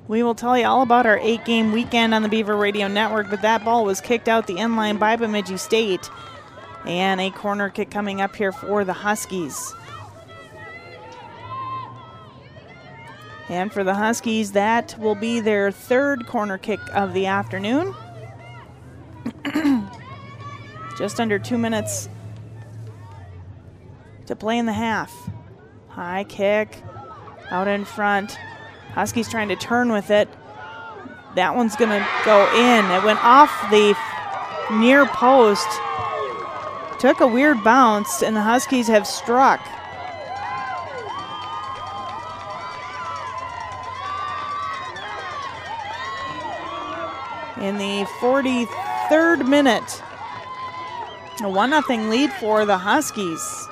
We will tell you all about our 8-game weekend on the Beaver Radio Network, but that ball was kicked out the end line by Bemidji State. And a corner kick coming up here for the Huskies. And for the Huskies, that will be their third corner kick of the afternoon. Just under 2 minutes to play in the half. High kick out in front. Huskies trying to turn with it. That one's going to go in. It went off the near post. Took a weird bounce, and the Huskies have struck. In the 43rd minute, a 1-0 lead for the Huskies.